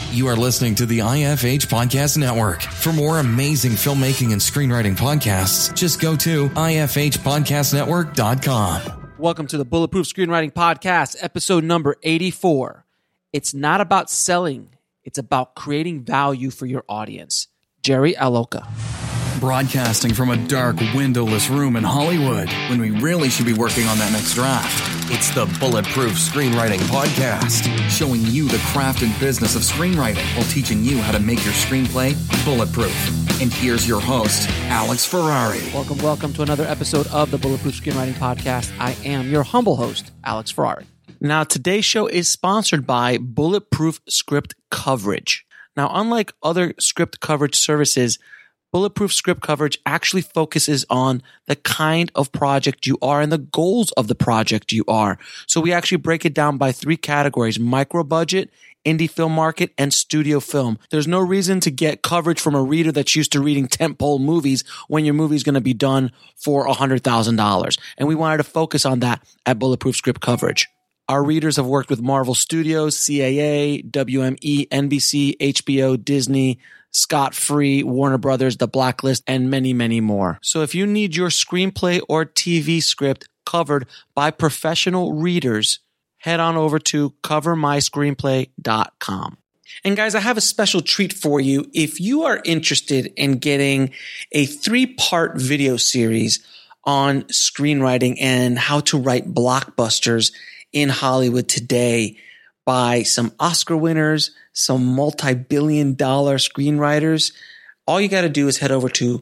You are listening to the IFH Podcast Network. For more amazing filmmaking and screenwriting podcasts, just go to ifhpodcastnetwork.com. Welcome to the Bulletproof Screenwriting Podcast, episode number 84. It's not about selling. It's about creating value for your audience. Jerry Aloka. Broadcasting from a dark, windowless room in Hollywood when we really should be working on that next draft. It's the Bulletproof Screenwriting Podcast, showing you the craft and business of screenwriting while teaching you how to make your screenplay bulletproof. And here's your host, Alex Ferrari. Welcome to another episode of the Bulletproof Screenwriting Podcast. I am your humble host, Alex Ferrari. Now, today's show is sponsored by Bulletproof Script Coverage. Now, unlike other script coverage services, Bulletproof Script Coverage actually focuses on the kind of project you are and the goals of the project you are. So we actually break it down by three categories: micro budget, indie film market, and studio film. There's no reason to get coverage from a reader that's used to reading tentpole movies when your movie is going to be done for $100,000. And we wanted to focus on that at Bulletproof Script Coverage. Our readers have worked with Marvel Studios, CAA, WME, NBC, HBO, Disney, Scott Free, Warner Brothers, The Blacklist, and many, many more. So if you need your screenplay or TV script covered by professional readers, head on over to covermyscreenplay.com. And guys, I have a special treat for you. If you are interested in getting a 3-part video series on screenwriting and how to write blockbusters in Hollywood today by some Oscar winners, some multi-billion-dollar screenwriters, all you got to do is head over to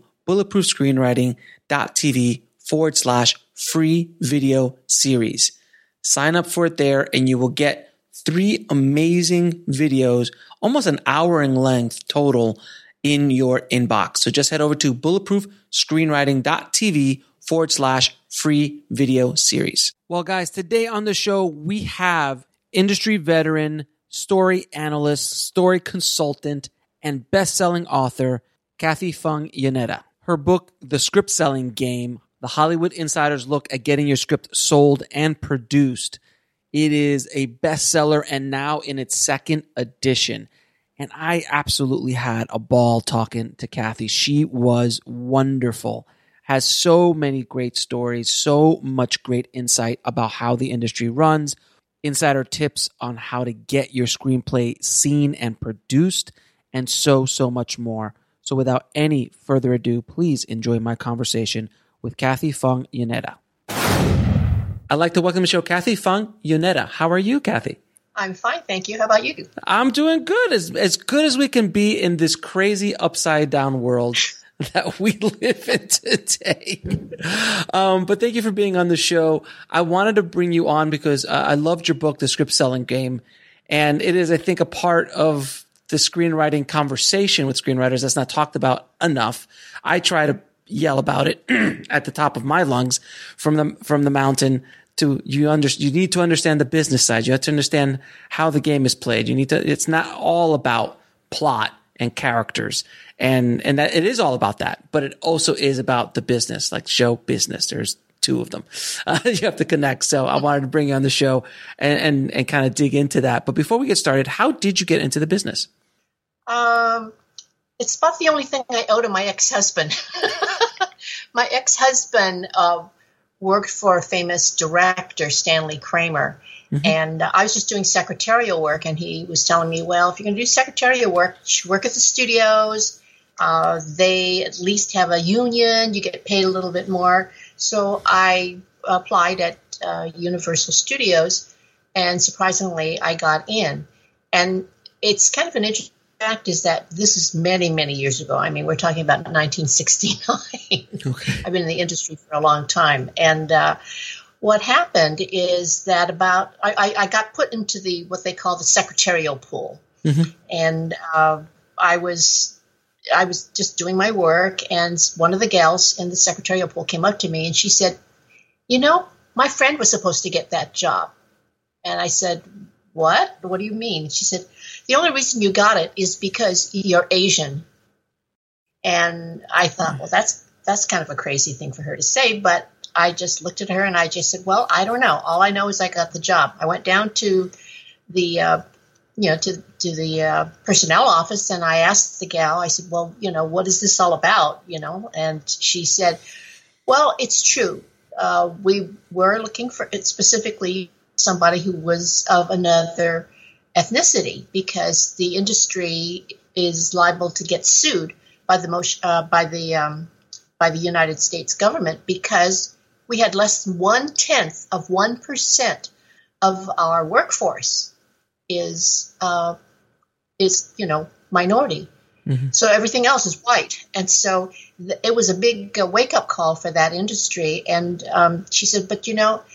bulletproofscreenwriting.tv/free video series. Sign up for it there and you will get 3 amazing videos, almost an hour in length total, in your inbox. So just head over to bulletproofscreenwriting.tv/free video series. Well, guys, today on the show, we have industry veteran, story analyst, story consultant, and best-selling author, Kathy Fung Yoneda. Her book, The Script Selling Game, The Hollywood Insider's Look at Getting Your Script Sold and Produced. It is a bestseller and now in its 2nd edition. And I absolutely had a ball talking to Kathy. She was wonderful. Has so many great stories, so much great insight about how the industry runs, insider tips on how to get your screenplay seen and produced, and so much more. So without any further ado, please enjoy my conversation with Kathy Fung Yoneda. I'd like to welcome to the show Kathy Fung Yoneda. How are you, Kathy? I'm fine, thank you. How about you? I'm doing good, as good as we can be in this crazy upside-down world that we live in today. But thank you for being on the show. I wanted to bring you on because I loved your book, The Script Selling Game. And it is, I think, a part of the screenwriting conversation with screenwriters that's not talked about enough. I try to yell about it at the top of my lungs from the mountain. You need to understand the business side. You have to understand how the game is played. It's not all about plot and characters. And that it is all about that, but it also is about the business, like show business. There's 2 of them. You have to connect. So I wanted to bring you on the show and kind of dig into that. But before we get started, how did you get into the business? It's about the only thing I owe to my ex-husband. My ex-husband worked for a famous director, Stanley Kramer. Mm-hmm. And I was just doing secretarial work, and he was telling me, well, if you're going to do secretarial work, you should work at the studios. They at least have a union. You get paid a little bit more. So I applied at Universal Studios, and surprisingly, I got in. And it's kind of an interesting fact is that this is many, many years ago. I mean, we're talking about 1969. Okay. I've been in the industry for a long time. And what happened is that I got put into what they call the secretarial pool. Mm-hmm. And I was just doing my work, and one of the gals in the secretarial pool came up to me and she said, my friend was supposed to get that job. And I said, what? What do you mean? She said, the only reason you got it is because you're Asian. And I thought, well, that's kind of a crazy thing for her to say, but I just looked at her and I just said, well, I don't know. All I know is I got the job. I went down to the to the personnel office, and I asked the gal. I said, "Well, what is this all about?" And she said, "Well, it's true. We were looking for it specifically somebody who was of another ethnicity because the industry is liable to get sued by the United States government because we had less than 1/10 of our workforce is minority. Mm-hmm. So everything else is white. And so it was a big wake up call for that industry. And she said, but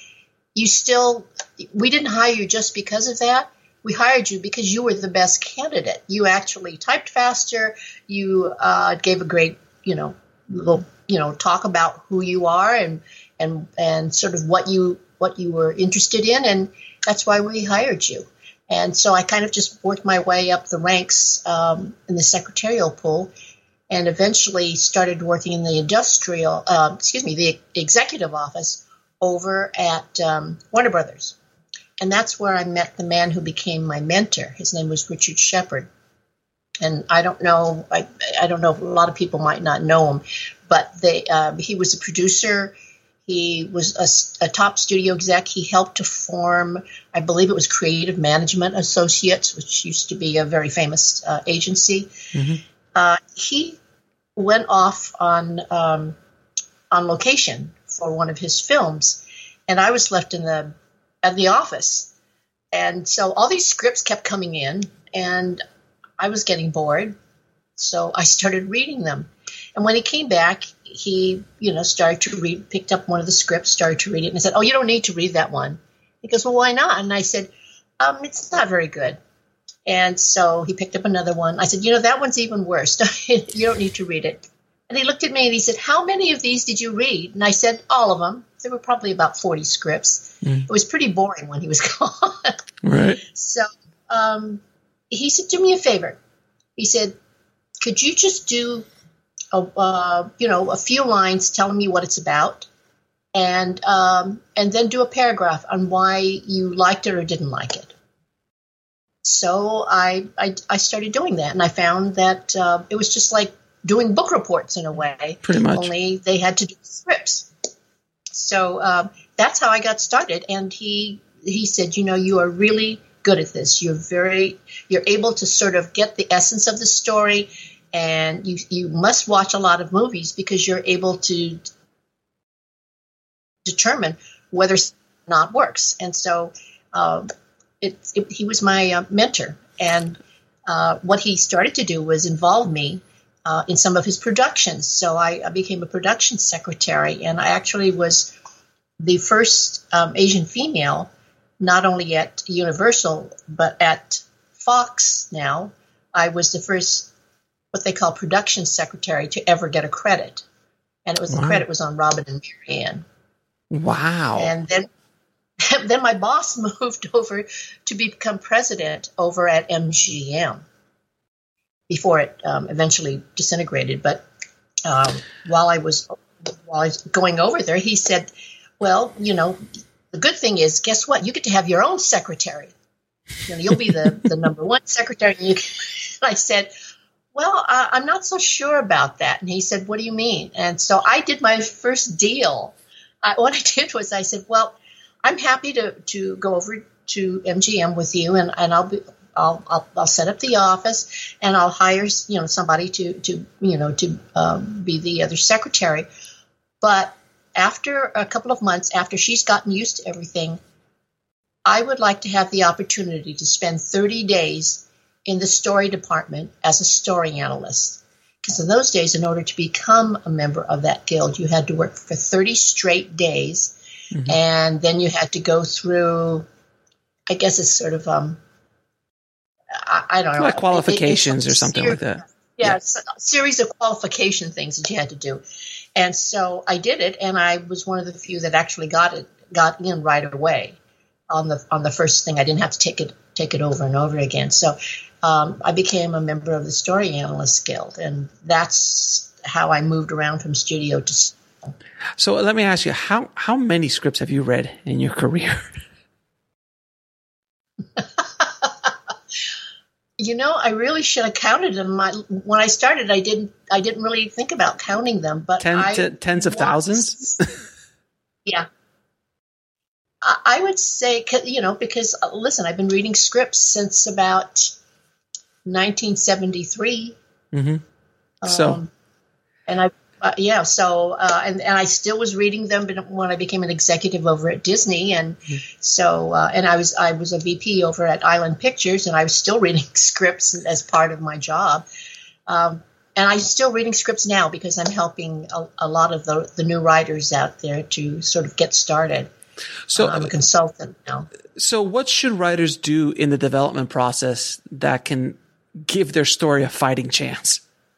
we didn't hire you just because of that. We hired you because you were the best candidate. You actually typed faster. You gave a great, little, talk about who you are and sort of what you were interested in. And that's why we hired you. And so I kind of just worked my way up the ranks in the secretarial pool and eventually started working in the the executive office over at Warner Brothers. And that's where I met the man who became my mentor. His name was Richard Shepard. And I don't know, I don't know, a lot of people might not know him, but he was a producer. He was a top studio exec. He helped to form, I believe it was Creative Management Associates, which used to be a very famous agency. Mm-hmm. He went off on location for one of his films, and I was left at the office. And so all these scripts kept coming in, and I was getting bored, so I started reading them. And when he came back, he, started to read, picked up one of the scripts, started to read it, and I said, "Oh, you don't need to read that one." He goes, "Well, why not?" And I said, "It's not very good." And so he picked up another one. I said, "That one's even worse. You don't need to read it." And he looked at me and he said, "How many of these did you read?" And I said, "All of them." There were probably about 40 scripts. Mm. It was pretty boring when he was gone. Right. So he said, "Do me a favor." He said, "Could you just do a few lines telling me what it's about, and then do a paragraph on why you liked it or didn't like it." So I started doing that, and I found that it was just like doing book reports in a way. Pretty much. Only they had to do scripts. So that's how I got started. And he said, "You are really good at this. You're able to sort of get the essence of the story. And you must watch a lot of movies because you're able to determine whether it not works." And so he was my mentor. And what he started to do was involve me in some of his productions. So I became a production secretary. And I actually was the first Asian female, not only at Universal, but at Fox now. I was the first what they call production secretary to ever get a credit. And it was the credit was on Robin and Marianne. Wow. And then my boss moved over to become president over at MGM before it eventually disintegrated. But while I was going over there, he said, "Well, the good thing is, guess what? You get to have your own secretary. You'll be the number one secretary." And I said, "Well, I'm not so sure about that." And he said, "What do you mean?" And so I did my first deal. What I did was I said, "Well, I'm happy to go over to MGM with you, and I'll set up the office, and I'll hire somebody to be the other secretary. But after a couple of months, after she's gotten used to everything, I would like to have the opportunity to spend 30 days in the story department as a story analyst. Because in those days, in order to become a member of that guild, you had to work for 30 straight days. Mm-hmm. And then you had to go through, I guess it's sort of, I don't know. Like qualifications or something like that. Yeah, it's a series of qualification things that you had to do. And so I did it, and I was one of the few that actually got in right away on the first thing. I didn't have to take it over and over again. So I became a member of the Story Analysts Guild, and that's how I moved around from studio to studio. So let me ask you, how many scripts have you read in your career? I really should have counted them. When I started, I didn't really think about counting them, but tens of thousands. Yeah, I would say, because listen, I've been reading scripts since about 1973. Mm-hmm. And I still was reading them when I became an executive over at Disney, and and I was a VP over at Island Pictures, and I was still reading scripts as part of my job, and I'm still reading scripts now because I'm helping a lot of the new writers out there to sort of get started. So I'm a consultant now. So what should writers do in the development process that can give their story a fighting chance?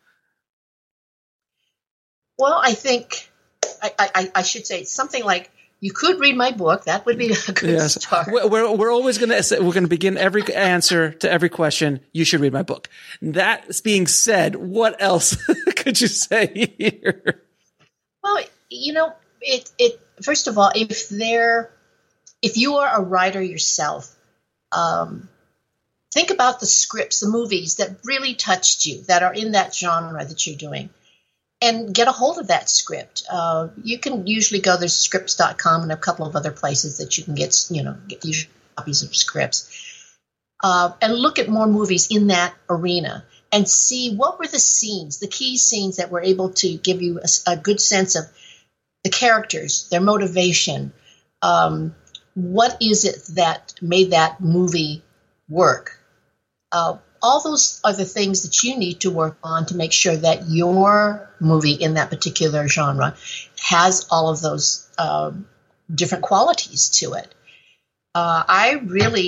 Well, I think I should say something like, you could read my book. That would be a good start. We're always going to begin every answer to every question. You should read my book. That being said, what else could you say here? Well, first of all, if you are a writer yourself, think about the scripts, the movies that really touched you, that are in that genre that you're doing. And get a hold of that script. You can usually go, there's scripts.com and a couple of other places that you can get copies of scripts. And look at more movies in that arena and see what were the scenes, the key scenes that were able to give you a good sense of the characters, their motivation. What is it that made that movie work? All those are the things that you need to work on to make sure that your movie in that particular genre has all of those different qualities to it. I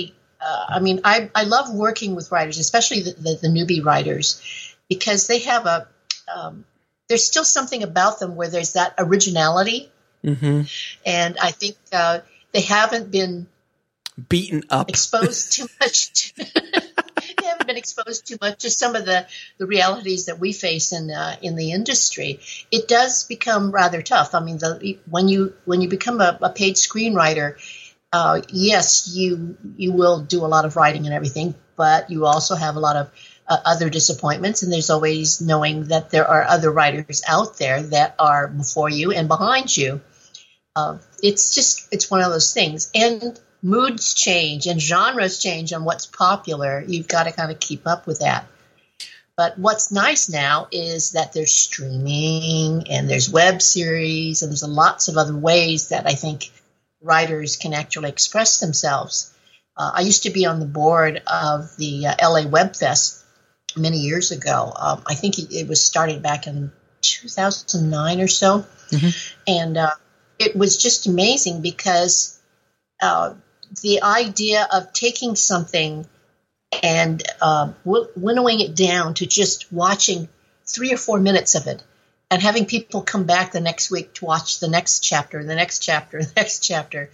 love working with writers, especially the newbie writers, because they have there's still something about them where there's that originality. Mm-hmm. And I think they haven't been beaten up, exposed too much. They haven't been exposed too much to some of the realities that we face in the industry. It does become rather tough. I mean, when you become a paid screenwriter, yes, you will do a lot of writing and everything, but you also have a lot of other disappointments, and there's always knowing that there are other writers out there that are before you and behind you. It's one of those things. And moods change and genres change on what's popular. You've got to kind of keep up with that. But what's nice now is that there's streaming and there's web series and there's lots of other ways that I think writers can actually express themselves. I used to be on the board of the LA Web Fest many years ago. I think it was started back in 2009 or so. Mm-hmm. And it was just amazing because the idea of taking something and winnowing it down to just watching 3 or 4 minutes of it and having people come back the next week to watch the next chapter, the next chapter, the next chapter.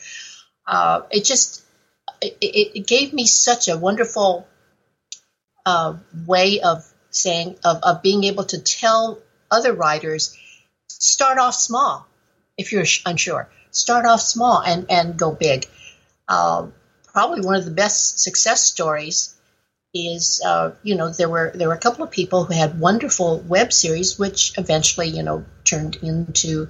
It gave me such a wonderful way of saying, of being able to tell other writers, start off small. If you're unsure, start off small and go big. Probably one of the best success stories is, there were a couple of people who had wonderful web series, which eventually, turned into,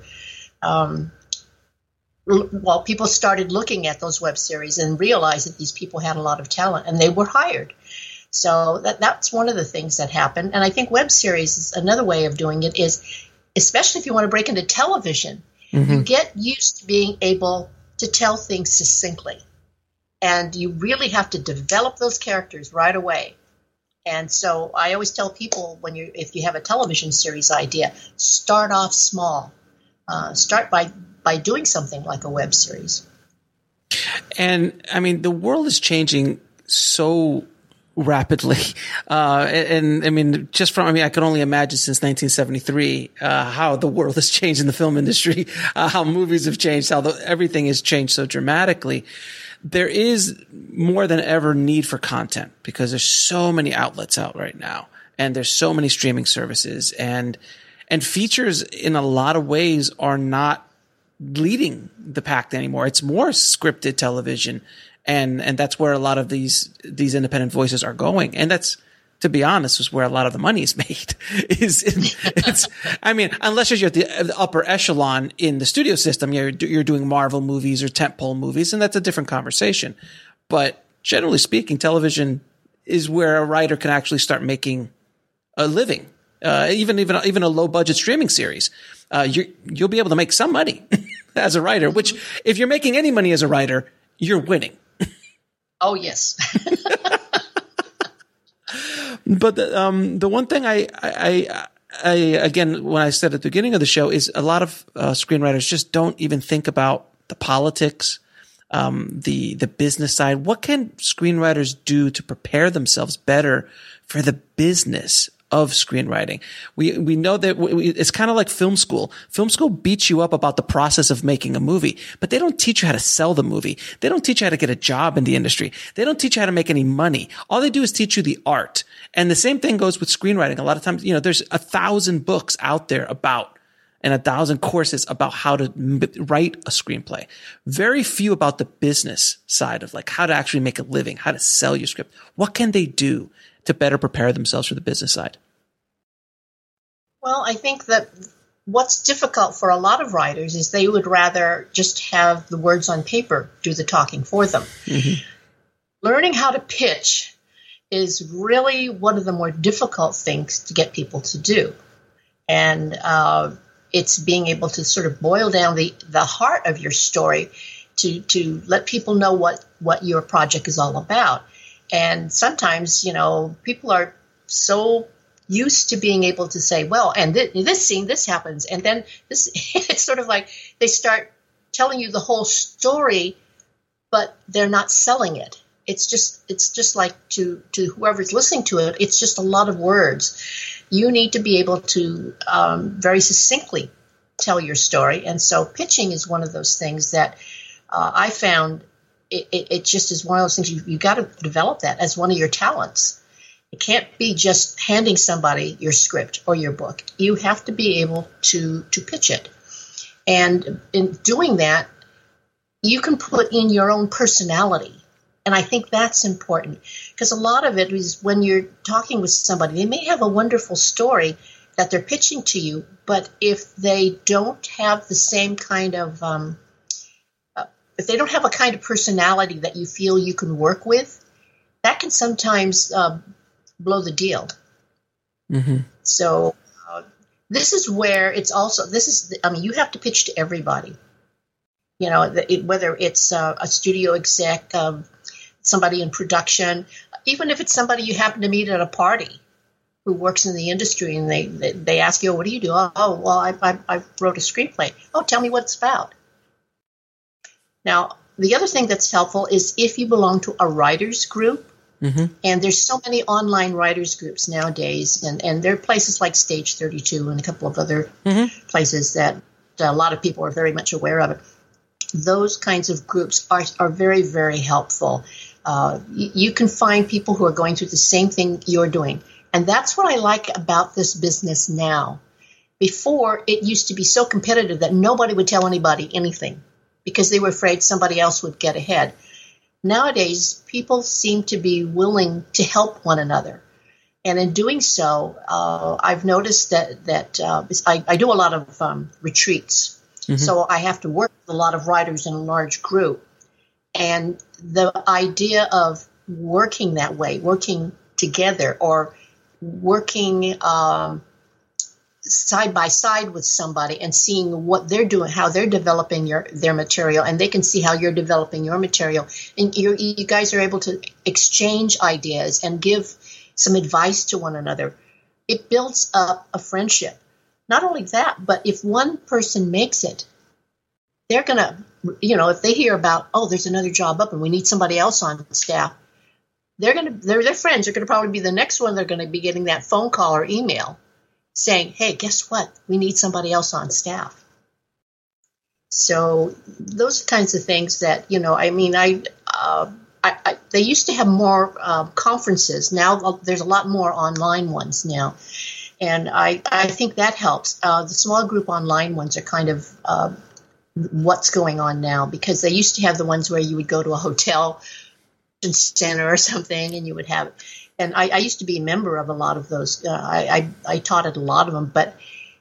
people started looking at those web series and realized that these people had a lot of talent and they were hired. So that's one of the things that happened. And I think web series is another way of doing it is, especially if you want to break into television, mm-hmm. you get used to being able to tell things succinctly. And you really have to develop those characters right away. And so I always tell people if you have a television series idea, start off small. Start by doing something like a web series. And I mean, the world is changing so rapidly. And I mean, I can only imagine since 1973, how the world has changed in the film industry, how movies have changed, how everything has changed so dramatically. There is more than ever need for content because there's so many outlets out right now and there's so many streaming services and features in a lot of ways are not leading the pack anymore. It's more scripted television. And that's where a lot of these independent voices are going. And that's to be honest, is where a lot of the money is made. I mean, unless you're at the upper echelon in the studio system, you're doing Marvel movies or tentpole movies, and that's a different conversation. But generally speaking, television is where a writer can actually start making a living. Even a low budget streaming series, you'll be able to make some money as a writer. Which, if you're making any money as a writer, you're winning. Oh yes. But the one thing I again, when I said at the beginning of the show, is a lot of screenwriters just don't even think about the politics, the business side. What can screenwriters do to prepare themselves better for the business of screenwriting? We know that it's kind of like film school. Film school beats you up about the process of making a movie, but they don't teach you how to sell the movie. They don't teach you how to get a job in the industry. They don't teach you how to make any money. All they do is teach you the art. And the same thing goes with screenwriting. A lot of times, there's 1,000 books out there about, and 1,000 courses about how to write a screenplay. Very few about the business side of like how to actually make a living, how to sell your script. What can they do to better prepare themselves for the business side? Well, I think that what's difficult for a lot of writers is they would rather just have the words on paper do the talking for them. Mm-hmm. Learning how to pitch is really one of the more difficult things to get people to do. And it's being able to sort of boil down the heart of your story to let people know what your project is all about. And sometimes, people are so used to being able to say, well, and this scene, this happens. And then this, it's sort of like they start telling you the whole story, but they're not selling it. It's just like to whoever's listening to it, it's just a lot of words. You need to be able to very succinctly tell your story. And so pitching is one of those things that I found it just is one of those things you got to develop that as one of your talents. It can't be just handing somebody your script or your book. You have to be able to pitch it. And in doing that, you can put in your own personality. And I think that's important because a lot of it is when you're talking with somebody, they may have a wonderful story that they're pitching to you, but if they don't have the same kind of, if they don't have a kind of personality that you feel you can work with, that can sometimes blow the deal. Mm-hmm. So this is where it's also, you have to pitch to everybody. Whether it's a studio exec, somebody in production, even if it's somebody you happen to meet at a party who works in the industry and they ask you, what do you do? Oh, well, I wrote a screenplay. Oh, tell me what it's about. Now, the other thing that's helpful is if you belong to a writers group, mm-hmm. and there's so many online writers groups nowadays, and there are places like Stage 32 and a couple of other mm-hmm. places that a lot of people are very much aware of it. Those kinds of groups are very, very helpful. You can find people who are going through the same thing you're doing. And that's what I like about this business now. Before, it used to be so competitive that nobody would tell anybody anything because they were afraid somebody else would get ahead. Nowadays, people seem to be willing to help one another. And in doing so, I've noticed that I do a lot of retreats. Mm-hmm. So I have to work with a lot of writers in a large group. And the idea of working that way, working together or working side by side with somebody and seeing what they're doing, how they're developing their material, and they can see how you're developing your material. And you guys are able to exchange ideas and give some advice to one another. It builds up a friendship. Not only that, but if one person makes it, they're going to, if they hear about, oh, there's another job up and we need somebody else on staff, their friends are going to probably be the next one. They're going to be getting that phone call or email saying, hey, guess what? We need somebody else on staff. So those kinds of things that, they used to have more conferences. Now there's a lot more online ones now. And I think that helps. The small group online ones are kind of what's going on now because they used to have the ones where you would go to a hotel center or something, and you would have. And I used to be a member of a lot of those. I taught at a lot of them, but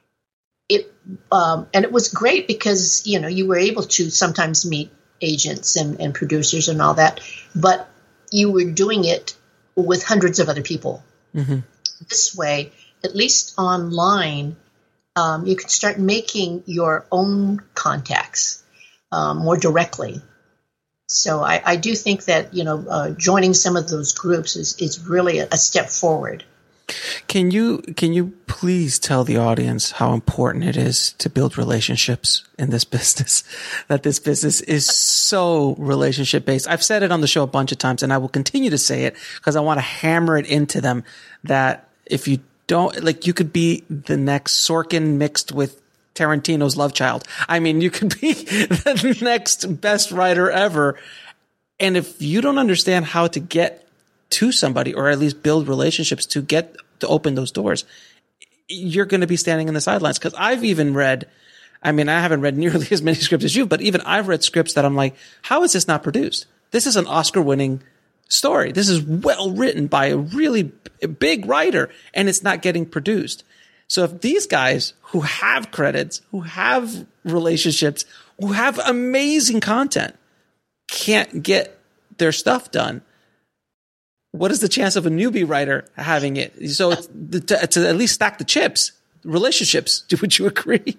it was great because you were able to sometimes meet agents and producers and all that, but you were doing it with hundreds of other people. Mm-hmm. This way, at least online, you can start making your own contacts more directly. So I do think that joining some of those groups is really a step forward. Can you please tell the audience how important it is to build relationships in this business? That this business is so relationship based. I've said it on the show a bunch of times, and I will continue to say it because I want to hammer it into them that if you don't, you could be the next Sorkin mixed with Tarantino's love child. I mean, you could be the next best writer ever. And if you don't understand how to get to somebody, or at least build relationships to get to open those doors, you're going to be standing in the sidelines. Because I've even read, I haven't read nearly as many scripts as you, but even I've read scripts that I'm like, how is this not produced? This is an Oscar-winning story. This is well written by a really big writer, and it's not getting produced. So if these guys who have credits, who have relationships, who have amazing content, can't get their stuff done, what is the chance of a newbie writer having it? So it's to at least stack the chips, relationships. Would you agree?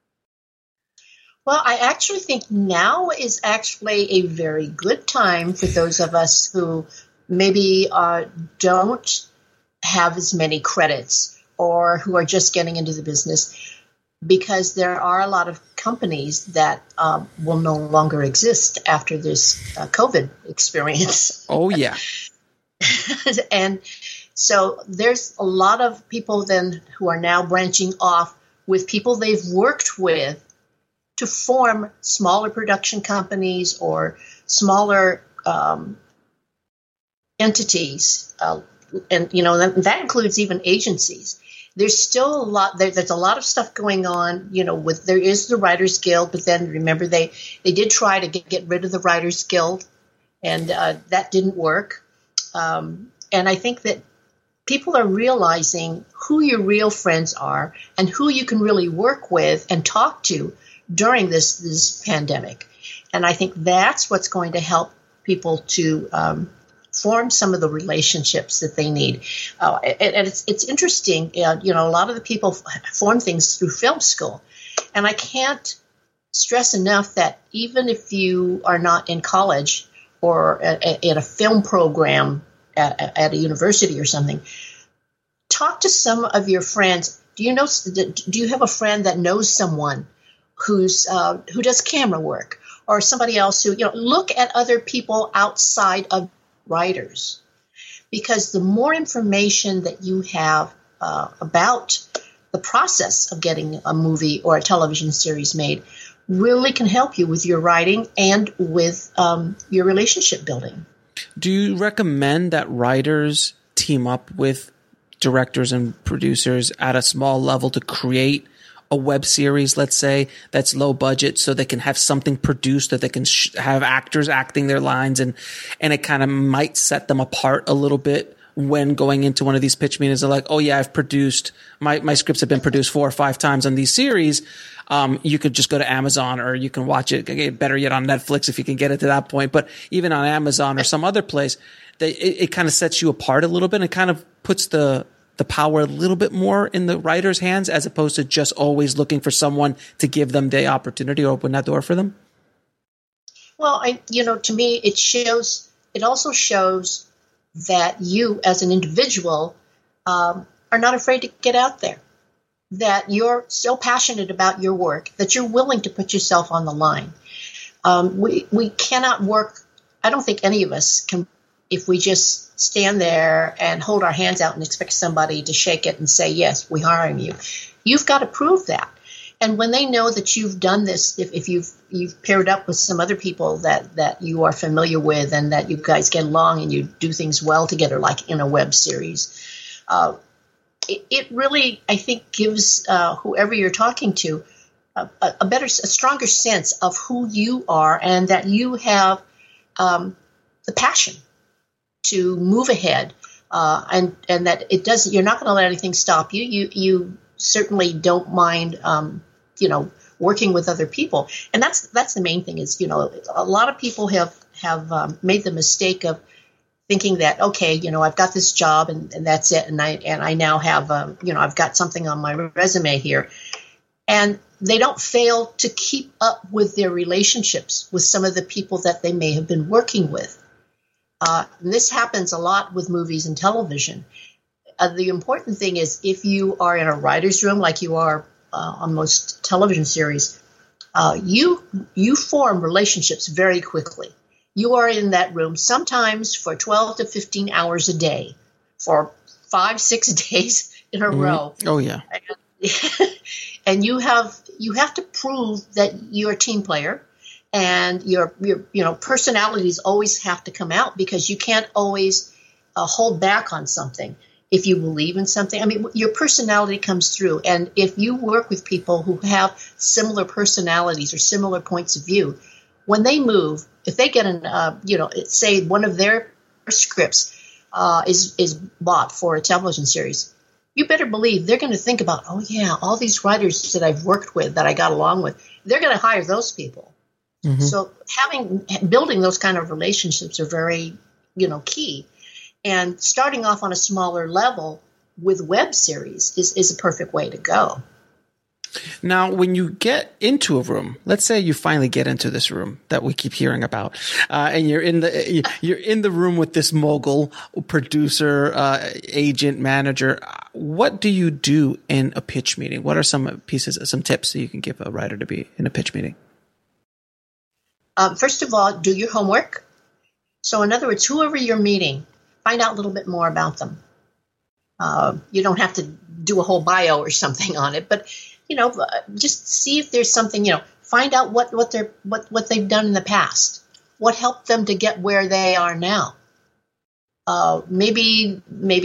Well, I actually think now is actually a very good time for those of us who maybe don't have as many credits or who are just getting into the business, because there are a lot of companies that will no longer exist after this COVID experience. Oh, yeah. And so there's a lot of people then who are now branching off with people they've worked with to form smaller production companies or smaller entities. And that includes even agencies. There's still a lot. There's a lot of stuff going on. There is the Writers Guild, but then remember they did try to get rid of the Writers Guild, and that didn't work. And I think that people are realizing who your real friends are and who you can really work with and talk to during this pandemic. And I think that's what's going to help people to form some of the relationships that they need. And it's interesting. A lot of the people form things through film school. And I can't stress enough that even if you are not in college or in a film program at a university or something, talk to some of your friends. Do you have a friend that knows someone who does camera work, or somebody else who, look at other people outside of writers, because the more information that you have about the process of getting a movie or a television series made really can help you with your writing and with your relationship building. Do you recommend that writers team up with directors and producers at a small level to create a web series, let's say, that's low budget, so they can have something produced that they can have actors acting their lines, and it kind of might set them apart a little bit when going into one of these pitch meetings? They're like, oh yeah, I've produced, my scripts have been produced 4 or 5 times on these series. You could just go to Amazon, or you can watch it, better yet, on Netflix if you can get it to that point. But even on Amazon or some other place, it kind of sets you apart a little bit and kind of puts the power a little bit more in the writer's hands, as opposed to just always looking for someone to give them the opportunity or open that door for them. Well, to me, it also shows that you as an individual are not afraid to get out there, that you're so passionate about your work that you're willing to put yourself on the line. We cannot work. I don't think any of us can, if we just stand there and hold our hands out and expect somebody to shake it and say, yes, we're hiring you. You've got to prove that. And when they know that you've done this, if you've paired up with some other people that you are familiar with and that you guys get along and you do things well together, like in a web series, it really, I think, gives whoever you're talking to a stronger sense of who you are, and that you have the passion to move ahead, and that it doesn't. You're not going to let anything stop you. You certainly don't mind, working with other people, and that's the main thing. Is a lot of people have made the mistake of thinking that, okay, I've got this job and that's it, and I now have I've got something on my resume here, and they don't fail to keep up with their relationships with some of the people that they may have been working with. And this happens a lot with movies and television. The important thing is, if you are in a writer's room like you are on most television series, you form relationships very quickly. You are in that room sometimes for 12 to 15 hours a day for 5-6 days in a row. Oh, yeah. And you have to prove that you're a team player, and your personalities always have to come out, because you can't always hold back on something. If you believe in something, I mean, your personality comes through. And if you work with people who have similar personalities or similar points of view, when they move, if they get say one of their scripts is bought for a television series, you better believe they're going to think about, oh yeah, all these writers that I've worked with, that I got along with, they're going to hire those people. Mm-hmm. So building those kind of relationships are very, key. And starting off on a smaller level with web series is a perfect way to go. Now, when you get into a room, let's say you finally get into this room that we keep hearing about, and you're in the room with this mogul, producer, agent, manager. What do you do in a pitch meeting? What are some tips that you can give a writer to be in a pitch meeting? First of all, do your homework. So, in other words, whoever you're meeting, find out a little bit more about them. You don't have to do a whole bio or something on it, but just see if there's something. Find out what they've done in the past. What helped them to get where they are now. Maybe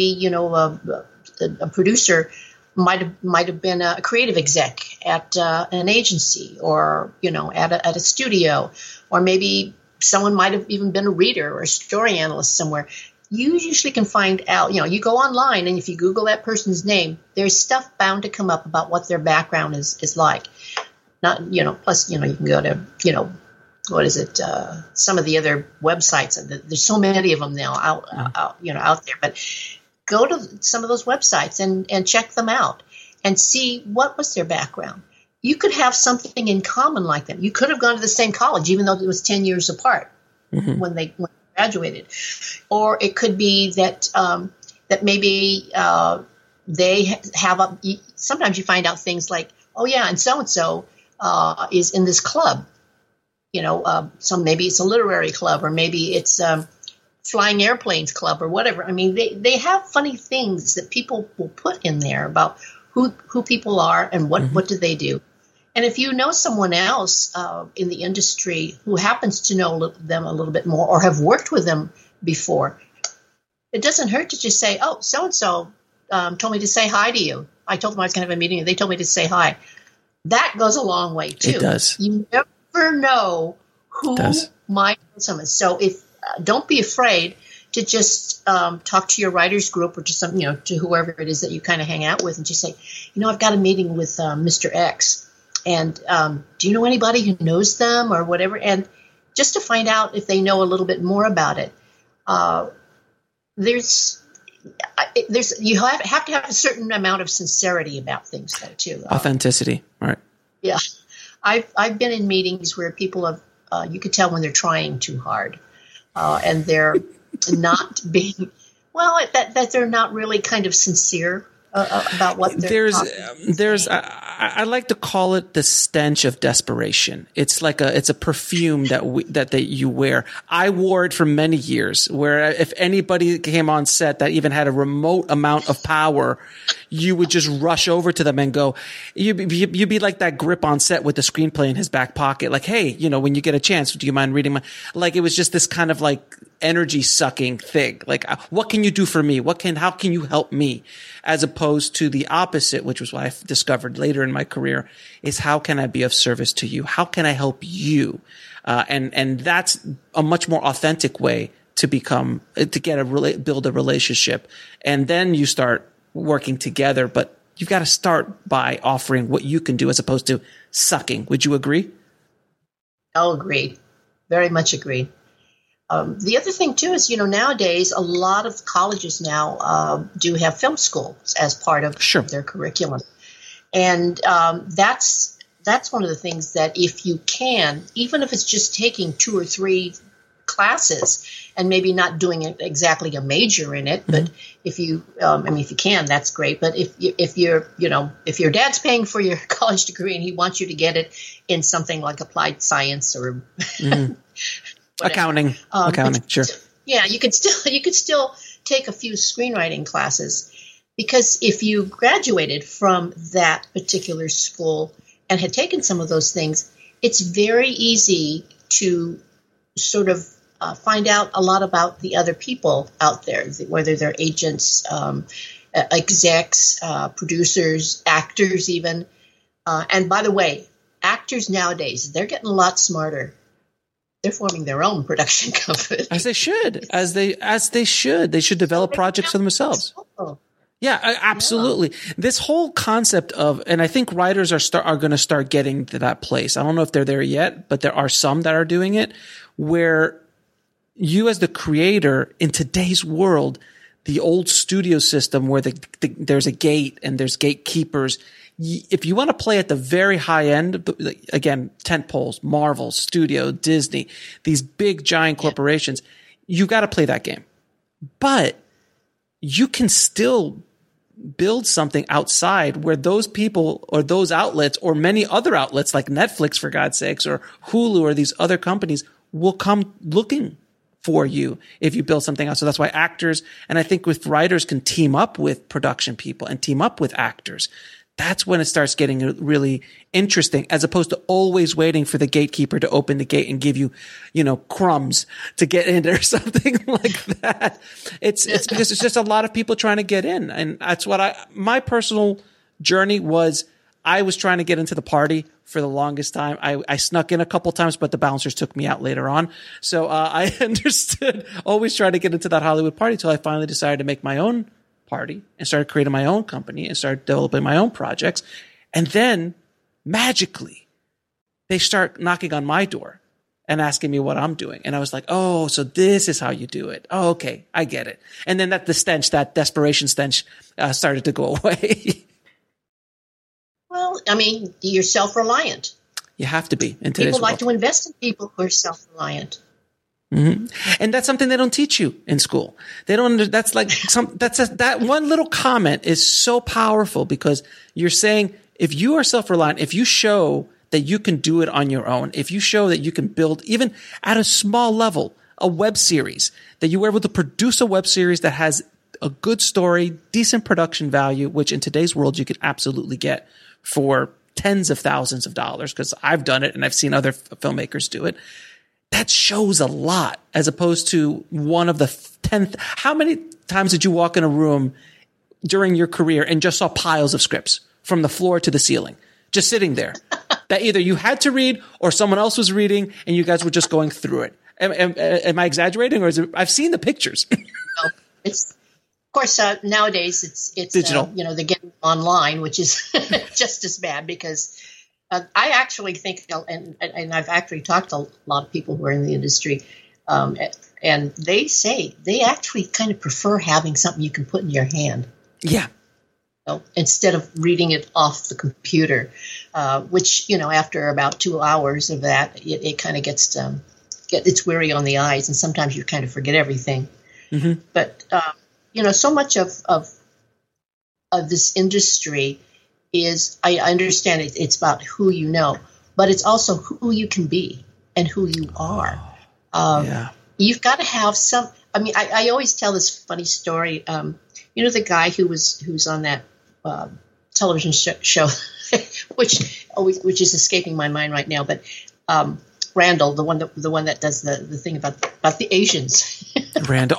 a producer might have been a creative exec at an agency, or at a studio, or maybe someone might have even been a reader or a story analyst somewhere. You usually can find out, you go online, and if you Google that person's name, there's stuff bound to come up about what their background is like. Not, plus, you can go to, some of the other websites. There's so many of them now out there, but go to some of those websites and check them out and see what was their background. You could have something in common like them. You could have gone to the same college, even though it was 10 years apart when they graduated. Or it could be that maybe they have sometimes you find out things like, oh yeah, and so is in this club. So maybe it's a literary club, or maybe it's flying airplanes club, or whatever. I mean, they have funny things that people will put in there about who people are and what do they do. And if you know someone else in the industry who happens to know them a little bit more, or have worked with them before, it doesn't hurt to just say, oh, so-and-so told me to say hi to you. I told them I was going to have a meeting, and they told me to say hi. That goes a long way, too. It does. You never know who might know someone. So don't be afraid to just talk to your writers group, or to to whoever it is that you kind of hang out with, and just say, I've got a meeting with Mr. X. And do you know anybody who knows them, or whatever? And just to find out if they know a little bit more about it. You have to have a certain amount of sincerity about things, though, too. Authenticity, right? Yeah, I've been in meetings where people have you could tell when they're trying too hard, and they're not being that they're not really kind of sincere about what they're I like to call it the stench of desperation. It's like it's a perfume that you wear. I wore it for many years, where if anybody came on set that even had a remote amount of power, you would just rush over to them and go, you'd be like that grip on set with the screenplay in his back pocket. Like, hey, when you get a chance, do you mind reading like, it was just this kind of like energy sucking thing. Like, what can you do for me? How can you help me? As opposed to the opposite, which was what I discovered later in my career, is how can I be of service to you? How can I help you? And that's a much more authentic way to build a relationship, and then you start working together. But you've got to start by offering what you can do as opposed to sucking. Would you agree? I'll agree. Very much agree. The other thing too is, nowadays a lot of colleges now do have film schools as part of their curriculum, and that's one of the things that if you can, even if it's just taking 2 or 3 classes and maybe not doing exactly a major in it, but if you, if you can, that's great. But if your dad's paying for your college degree and he wants you to get it in something like applied science or accounting, sure. Yeah, you could still take a few screenwriting classes, because if you graduated from that particular school and had taken some of those things, it's very easy to sort of find out a lot about the other people out there, whether they're agents, execs, producers, actors even. And by the way, actors nowadays, they're getting a lot smarter. They're forming their own production company. As they should. They should develop projects for themselves. Yeah, absolutely. Yeah. This whole concept of, and I think writers are going to start getting to that place. I don't know if they're there yet, but there are some that are doing it, where you as the creator in today's world, the old studio system where there's a gate and there's gatekeepers. If you want to play at the very high end, again, tentpoles, Marvel, Studio, Disney, these big giant corporations, you got to play that game. But you can still build something outside where those people or those outlets or many other outlets like Netflix, for God's sakes, or Hulu or these other companies will come looking for you if you build something else. So that's why actors, and I think with writers, can team up with production people and team up with actors. That's when it starts getting really interesting, as opposed to always waiting for the gatekeeper to open the gate and give you, crumbs to get in or something like that. It's because it's just a lot of people trying to get in. And that's what my personal journey was. I was trying to get into the party for the longest time. I snuck in a couple times, but the bouncers took me out later on. So, I understood always trying to get into that Hollywood party till I finally decided to make my own party and started creating my own company and started developing my own projects. And then magically they start knocking on my door and asking me what I'm doing. And I was like, oh, so this is how you do it. Oh, okay. I get it. And then that desperation stench started to go away. Well, you're self-reliant. You have to be in today's People like world. to invest in people who are self-reliant. Mm-hmm. And that's something they don't teach you in school. They don't. That's like that one little comment is so powerful, because you're saying, if you are self-reliant, if you show that you can do it on your own, if you show that you can build, even at a small level, a web series, that you were able to produce a web series that has a good story, decent production value, which in today's world you could absolutely get for tens of thousands of dollars, because I've done it and I've seen other filmmakers do it. That shows a lot, as opposed to one of the 10th. How many times did you walk in a room during your career and just saw piles of scripts from the floor to the ceiling, just sitting there, that either you had to read or someone else was reading and you guys were just going through it? Am I exaggerating, or is it? I've seen the pictures. No, it's, of course, nowadays it's digital. They're getting online, which is just as bad, because I actually think, and I've actually talked to a lot of people who are in the industry, and they say they actually kind of prefer having something you can put in your hand. Yeah. Instead of reading it off the computer, which, after about 2 hours of that, it kind of gets it's weary on the eyes, and sometimes you kind of forget everything. Mm-hmm. But, so much of this industry is, I understand it's about who you know, but it's also who you can be and who you are. You've got to have some. I always tell this funny story. The guy who's on that television show, which is escaping my mind right now, but Randall, the one that does the thing about the Asians. Randall.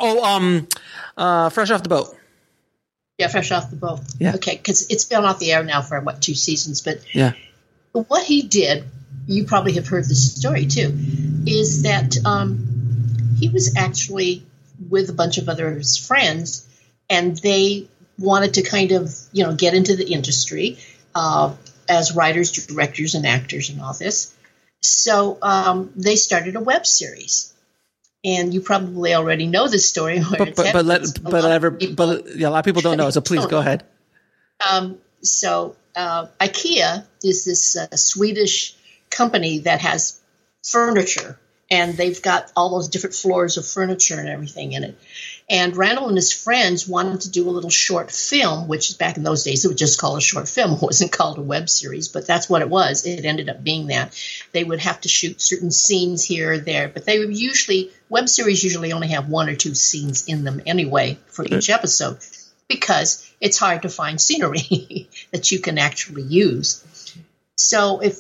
Fresh Off the Boat. Yeah, Fresh Off the Boat. Yeah. Okay, because it's been off the air now for 2 seasons, but yeah. What he did, you probably have heard this story too, is that he was actually with a bunch of other friends, and they wanted to kind of, get into the industry as writers, directors, and actors and all this. So they started a web series. And you probably already know this story. But a lot of people don't know. So please go ahead. IKEA is this Swedish company that has furniture, and they've got all those different floors of furniture and everything in it. And Randall and his friends wanted to do a little short film, which is back in those days, it was just called a short film. It wasn't called a web series, but that's what it was. It ended up being that. They would have to shoot certain scenes here or there, but they would web series usually only have 1 or 2 scenes in them anyway for each episode, because it's hard to find scenery that you can actually use. So if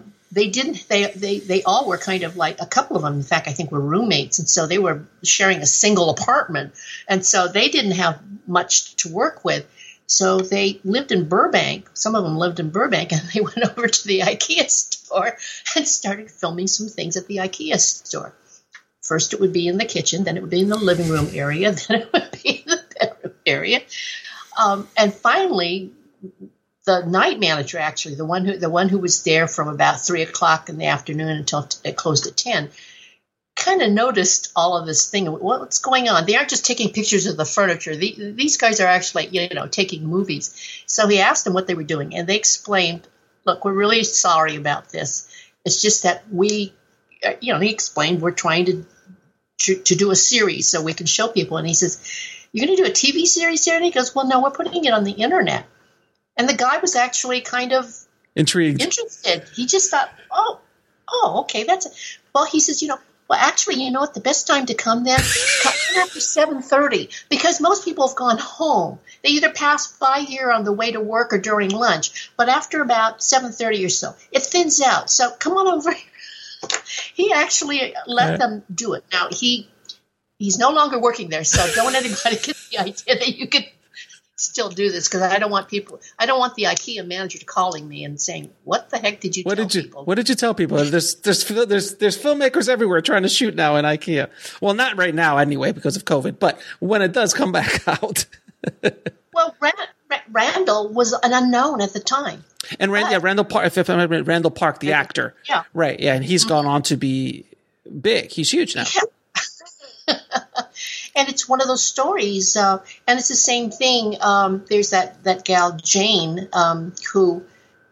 they all were kind of like, a couple of them, in fact, I think were roommates. And so they were sharing a single apartment. And so they didn't have much to work with. So they lived in Burbank. Some of them lived in Burbank, and they went over to the IKEA store and started filming some things at the IKEA store. First it would be in the kitchen, then it would be in the living room area, then it would be in the bedroom area. And finally, the night manager, actually, the one who was there from about 3:00 in the afternoon until it closed at 10, kind of noticed all of this thing. What's going on? They aren't just taking pictures of the furniture. These guys are actually, taking movies. So he asked them what they were doing, and they explained, "Look, we're really sorry about this. It's just that he explained, we're trying to do a series so we can show people." And he says, "You're going to do a TV series here?" And he goes, "Well, no, we're putting it on the internet." And the guy was actually kind of interested. He just thought, oh, okay, that's it. Well, he says, actually, you know what? The best time to come then, come after 7:30, because most people have gone home. They either pass by here on the way to work or during lunch. But after about 7:30 or so, it thins out. So come on over here. He actually let them do it. Now, he's no longer working there, so don't anybody get the idea that you could still do this, because I don't want the IKEA manager calling me and saying, "What the heck did you tell people?" What did you tell people? There's filmmakers everywhere trying to shoot now in IKEA. Well, not right now anyway because of COVID, but when it does come back out. Well, Randall was an unknown at the time. And Randall Park, if I remember, Randall Park, the actor. Yeah. Right. Yeah. And he's gone on to be big. He's huge now. Yeah. And it's one of those stories, and it's the same thing. There's that gal Jane, who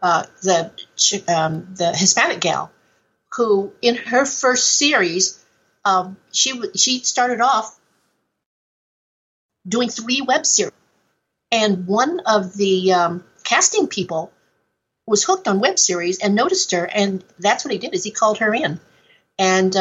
the Hispanic gal, who in her first series, she started off doing 3 web series, and one of the casting people was hooked on web series and noticed her, and that's what he did. Is he called her in, and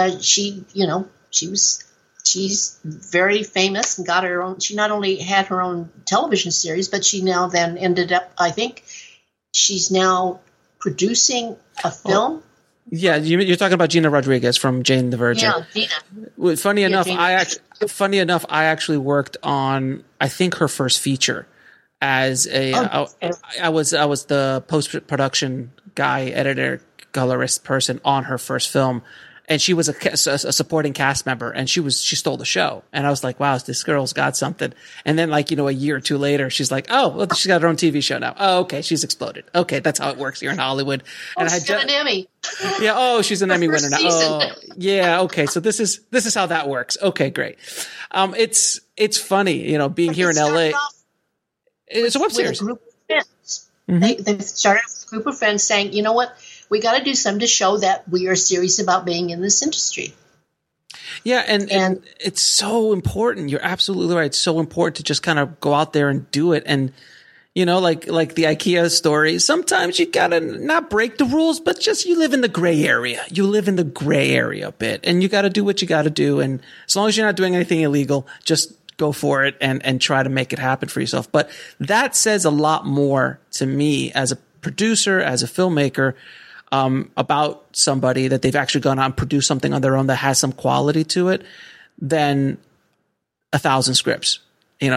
she's very famous and got her own. She not only had her own television series, but she now then ended up, I think she's now producing a film. Yeah, you're talking about Gina Rodriguez from Jane the Virgin. Yeah, Gina. Funny enough, I actually worked on, I think, her first feature as I was the post-production guy, editor, colorist person on her first film. And she was a supporting cast member, and she stole the show. And I was like, wow, this girl's got something. And then a year or two later, she's like, oh, well, she's got her own TV show now. Oh, okay. She's exploded. Okay. That's how it works here in Hollywood. And she's got an Emmy. Yeah. Oh, she's an Emmy winner now. Season. Oh, yeah. Okay. So this is how that works. Okay, great. It's funny, being here in LA. It's a web series. With a group of friends. Mm-hmm. They started with a group of friends saying, you know what? We got to do something to show that we are serious about being in this industry. Yeah, and it's so important. You're absolutely right. It's so important to just kind of go out there and do it. And, like the IKEA story, sometimes you got to not break the rules, but just you live in the gray area. You live in the gray area a bit, and you got to do what you got to do. And as long as you're not doing anything illegal, just go for it and try to make it happen for yourself. But that says a lot more to me as a producer, as a filmmaker, about somebody that they've actually gone out and produced something on their own that has some quality to it than 1,000 scripts. In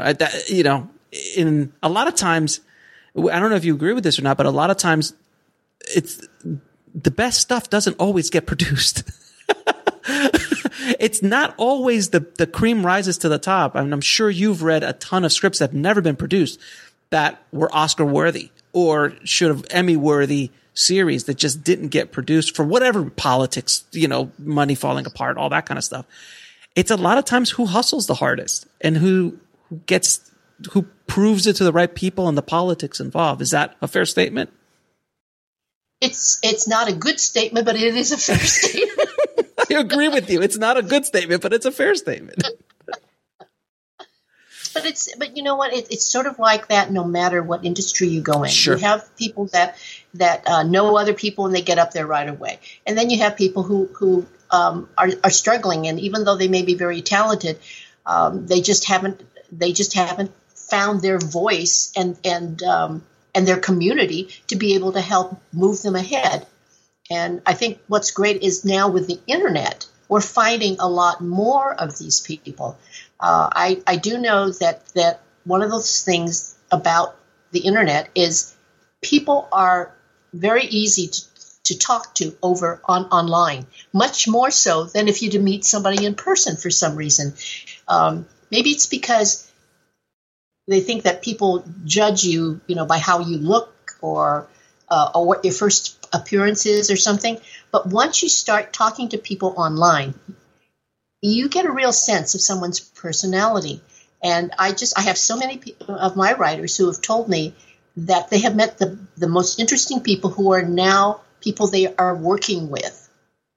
a lot of times, I don't know if you agree with this or not, but a lot of times it's the best stuff doesn't always get produced. it's not always the cream rises to the top. I mean, I'm sure you've read a ton of scripts that have never been produced that were Oscar worthy or should have Emmy worthy series that just didn't get produced for whatever politics, money falling apart, all that kind of stuff. It's a lot of times who hustles the hardest and who proves it to the right people and the politics involved. Is that a fair statement? It's not a good statement, but it is a fair statement. I agree with you. It's not a good statement, but it's a fair statement. But you know what? It's sort of like that no matter what industry you go in. Sure. You have people that know other people and they get up there right away. And then you have people who are struggling, and even though they may be very talented, they just haven't found their voice and their community to be able to help move them ahead. And I think what's great is now with the internet, we're finding a lot more of these people. I do know that one of those things about the internet is people are very easy to talk to online, much more so than if you to meet somebody in person for some reason. Maybe it's because they think that people judge you, by how you look or what your first appearance is or something. But once you start talking to people online, you get a real sense of someone's personality. And I have so many of my writers who have told me that they have met the most interesting people who are now people they are working with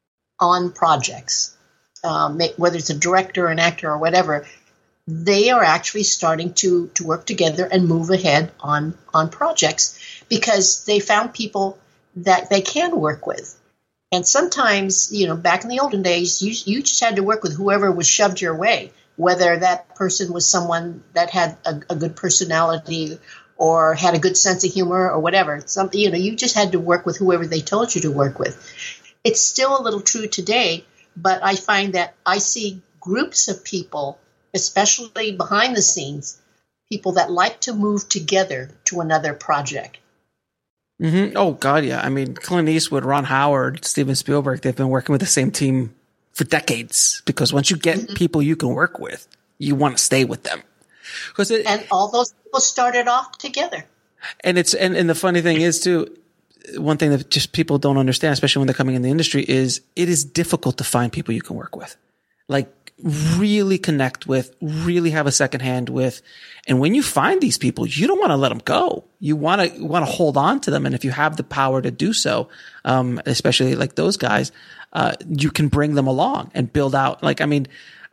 on projects, whether it's a director, an actor, or whatever. They are actually starting to work together and move ahead on projects because they found people that they can work with. And sometimes, back in the olden days, you just had to work with whoever was shoved your way, whether that person was someone that had a good personality or had a good sense of humor or whatever. You just had to work with whoever they told you to work with. It's still a little true today, but I find that I see groups of people, especially behind the scenes, people that like to move together to another project. Mm-hmm. Oh, God, yeah. I mean, Clint Eastwood, Ron Howard, Steven Spielberg, they've been working with the same team for decades because once you get people you can work with, you want to stay with them. And all those people started off together. And and the funny thing is, too, one thing that just people don't understand, especially when they're coming in the industry, is it is difficult to find people you can work with. Like, really connect with, really have a second hand with. And when you find these people, you don't want to let them go. You want to hold on to them. And if you have the power to do so, especially like those guys, you can bring them along and build out. Like, I mean,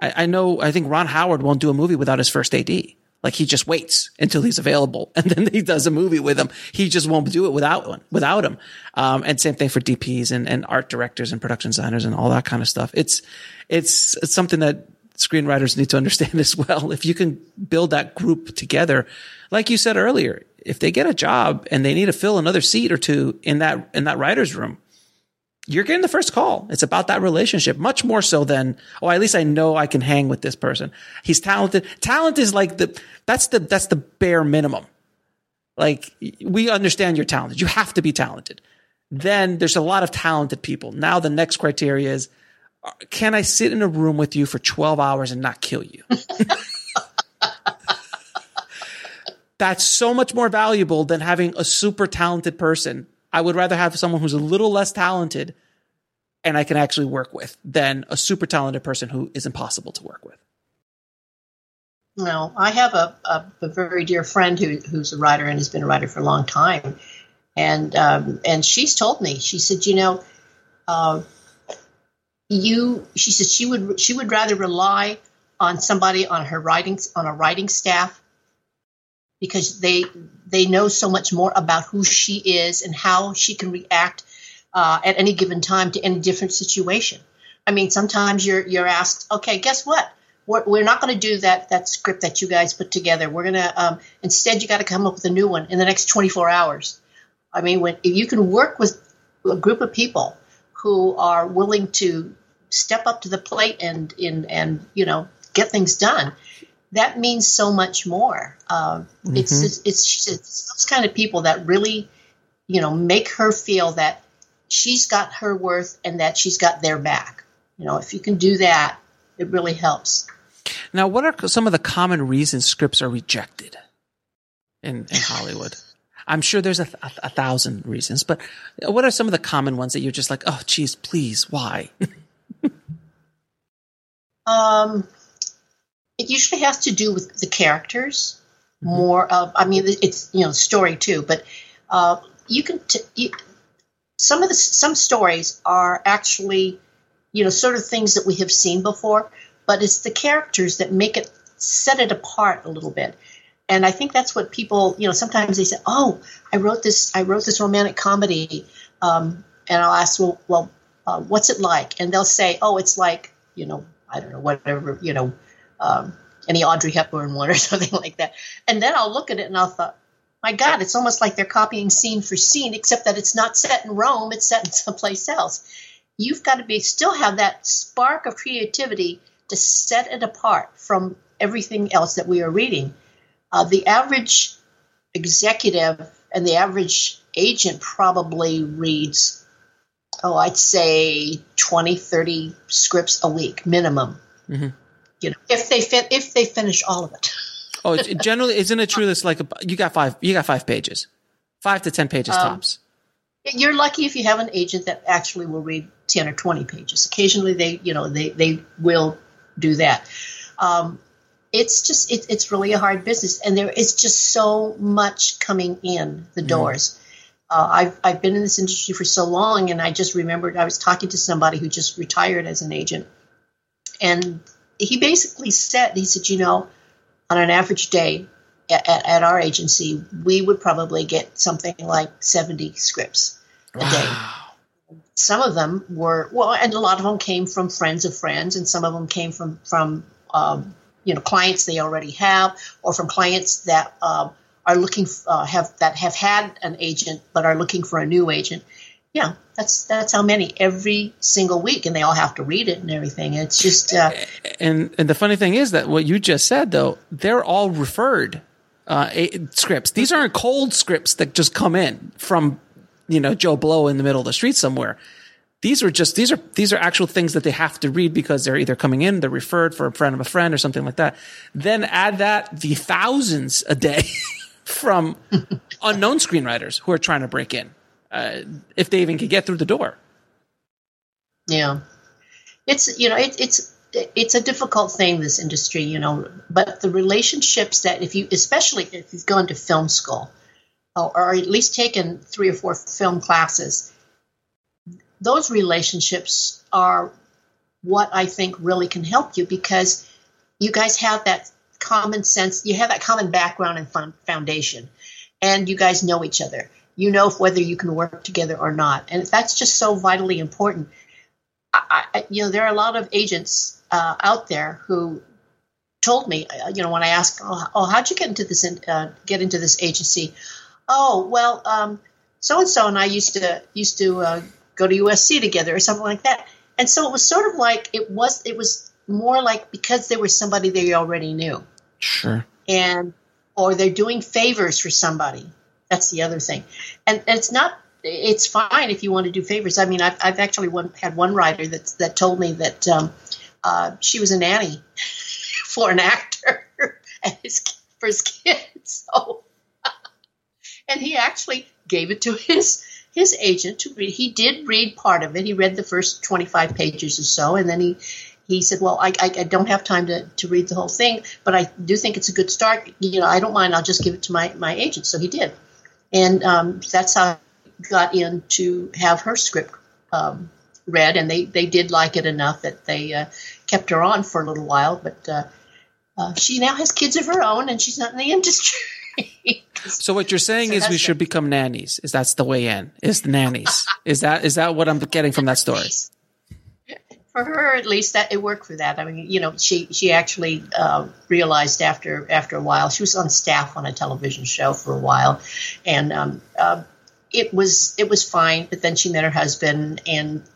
I think Ron Howard won't do a movie without his first AD. Like, he just waits until he's available and then he does a movie with him. He just won't do it without him. And same thing for DPs and art directors and production designers and all that kind of stuff. It's something that screenwriters need to understand as well. If you can build that group together, like you said earlier, if they get a job and they need to fill another seat or two in that writer's room, you're getting the first call. It's about that relationship, much more so than, at least I know I can hang with this person. He's talented. Talent is like that's the bare minimum. Like, we understand you're talented. You have to be talented. Then there's a lot of talented people. Now the next criteria is, can I sit in a room with you for 12 hours and not kill you? That's so much more valuable than having a super talented person. I would rather have someone who's a little less talented and I can actually work with than a super talented person who is impossible to work with. No, I have a very dear friend who's a writer and has been a writer for a long time. And she's told me, she said, she said she would rather rely on somebody on a writing staff because they know so much more about who she is and how she can react at any given time to any different situation. I mean, sometimes you're asked, okay, guess what? We're not going to do that script that you guys put together. We're going to instead you got to come up with a new one in the next 24 hours. I mean, if you can work with a group of people who are willing to step up to the plate and get things done, that means so much more. It's those kind of people that really, make her feel that she's got her worth and that she's got their back. If you can do that, It really helps. Now, what are some of the common reasons scripts are rejected in Hollywood? I'm sure there's a thousand reasons, but what are some of the common ones that you're just like, oh, geez, please, why? It usually has to do with the characters more. It's story too, but some stories are actually sort of things that we have seen before, but it's the characters that set it apart a little bit. And I think that's what people, sometimes they say, oh, I wrote this romantic comedy. And I'll ask, well, what's it like? And they'll say, oh, it's like, I don't know, whatever, any Audrey Hepburn one or something like that. And then I'll look at it and I'll thought, my God, it's almost like they're copying scene for scene, except that it's not set in Rome, it's set in someplace else. You've got to still have that spark of creativity to set it apart from everything else that we are reading. The average executive and the average agent probably reads, I'd say 20, 30 scripts a week minimum. Mm-hmm. If they finish all of it. Generally, isn't it true that's like you got 5 pages, 5 to 10 pages tops? You're lucky if you have an agent that actually will read 10 or 20 pages. Occasionally, they will do that. It's really a hard business, and there is just so much coming in the doors. I've been in this industry for so long, and I just remembered I was talking to somebody who just retired as an agent, and he basically said, on an average day at our agency, we would probably get something like 70 scripts a day. Some of them were, and a lot of them came from friends of friends, and some of them came from clients they already have, or from clients that are looking have had an agent but are looking for a new agent. Yeah, that's how many every single week, and they all have to read it and everything. It's just and the funny thing is that what you just said, though, they're all referred scripts. These aren't cold scripts that just come in from Joe Blow in the middle of the street somewhere. These are actual things that they have to read because they're either coming in, they're referred for a friend of a friend or something like that. Then add that the thousands a day from unknown screenwriters who are trying to break in. If they even could get through the door. Yeah. It's a difficult thing, this industry, but the relationships that especially if you've gone to film school or at least taken 3 or 4 film classes, those relationships are what I think really can help you, because you guys have that common sense, you have that common background and foundation, and you guys know each other. You know whether you can work together or not. And that's just so vitally important. There are a lot of agents out there who told me, when I asked, how'd you get into this agency? Oh, well, so-and-so and I used to go to USC together or something like that. And so it was sort of like, it was more like because there was somebody they already knew. Sure. Or they're doing favors for somebody. That's the other thing. And it's fine if you want to do favors. I mean, I've actually had one writer that told me that she was a nanny for an actor for his kids. So, and he actually gave it to his agent to read. He did read part of it. He read the first 25 pages or so, and then he said, well, I don't have time to read the whole thing, but I do think it's a good start. I don't mind. I'll just give it to my agent. So he did. And that's how I got in to have her script read, and they did like it enough that they kept her on for a little while. But she now has kids of her own, and she's not in the industry. So what you're saying is we should become nannies. Is that's the way in? Is the nannies? Is that what I'm getting from that story? For her, at least, that it worked for that. I mean, she actually realized after a while. She was on staff on a television show for a while, and it was fine. But then she met her husband, and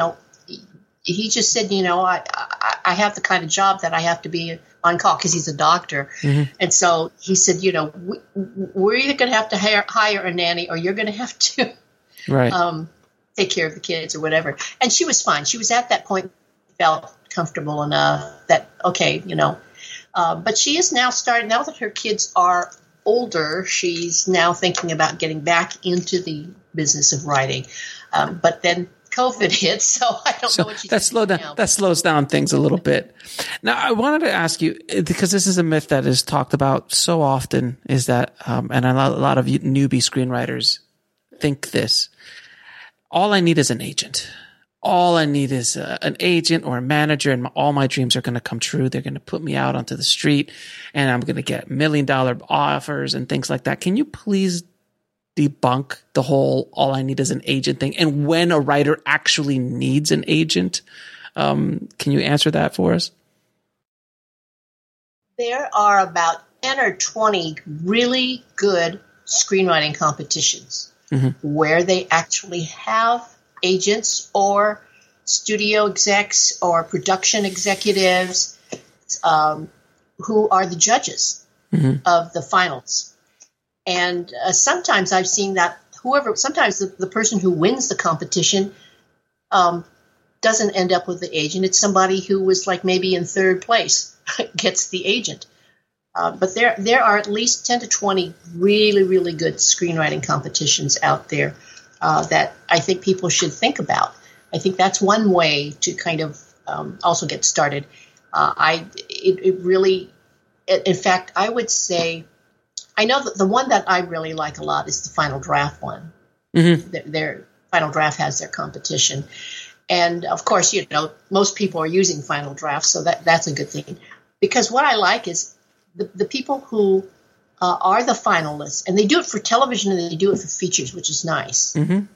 he just said, I have the kind of job that I have to be on call because he's a doctor, and so he said, we're either going to have to hire a nanny, or you're going to have to, right. Take care of the kids or whatever. And she was fine. She was at that point felt comfortable enough that, okay, but she is now starting, now that her kids are older, she's now thinking about getting back into the business of writing. But then COVID hit, so I don't know what she's doing now. That slows down things a little bit. Now, I wanted to ask you, because this is a myth that is talked about so often, is that, and a lot of newbie screenwriters think this, all I need is an agent. All I need is an agent or a manager, and all my dreams are going to come true. They're going to put me out onto the street, and I'm going to get $1 million offers and things like that. Can you please debunk the whole all I need is an agent thing, and when a writer actually needs an agent? Can you answer that for us? There are about 10 or 20 really good screenwriting competitions where they actually have agents or studio execs or production executives who are the judges of the finals. And sometimes I've seen that sometimes the person who wins the competition doesn't end up with the agent. It's somebody who was like maybe in third place gets the agent. But there are at least 10 to 20 really, really good screenwriting competitions out there that I think people should think about. I think that's one way to kind of also get started. In fact, I would say, I know that the one that I really like a lot is the Final Draft one. Their Final Draft has their competition. And of course, most people are using Final Draft, so that's a good thing. Because what I like is the people who are the finalists, and they do it for television and they do it for features, which is nice.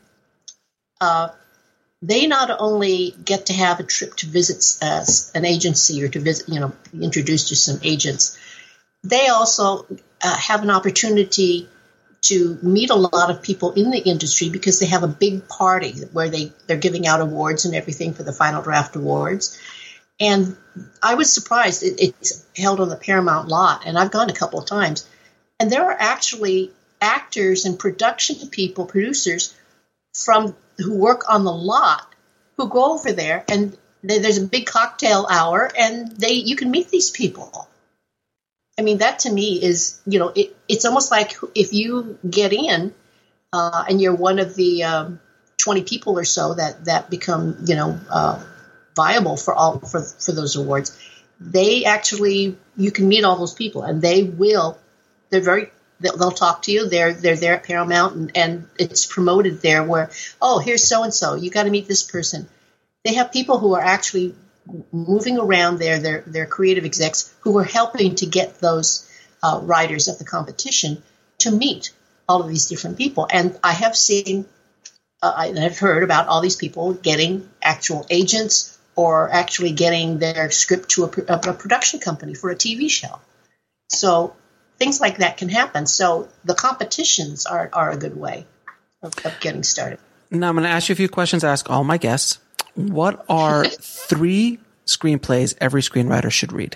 They not only get to have a trip to visit an agency or to visit, be introduced to some agents, they also have an opportunity to meet a lot of people in the industry because they have a big party where they're giving out awards and everything for the Final Draft Awards. And I was surprised. It's held on the Paramount lot, and I've gone a couple of times. And there are actually actors and production people, producers who work on the lot who go over there, and there's a big cocktail hour, and you can meet these people. I mean, that to me is, it's almost like if you get in and you're one of the 20 people or so that become, viable for those awards, you can meet all those people, and they'll talk to you. They're there at Paramount, and it's promoted there where, oh, here's so-and-so. You got to meet this person. They have people who are actually moving around there. They're creative execs who are helping to get those writers of the competition to meet all of these different people. And I have seen, I've heard about all these people getting actual agents or actually getting their script to a production company for a TV show. So things like that can happen. So the competitions are a good way of getting started. Now I'm going to ask you a few questions I ask all my guests. What are 3 screenplays every screenwriter should read?